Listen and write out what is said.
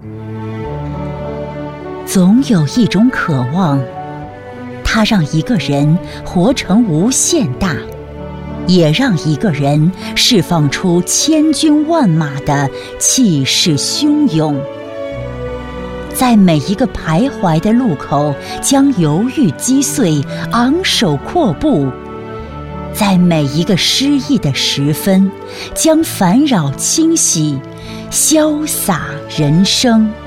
总有一种渴望，它让一个人活成无限大，也让一个人释放出千军万马的气势汹涌。在每一个徘徊的路口，将犹豫击碎，昂首阔步；在每一个失意的时分，将烦扰清洗，潇洒人生。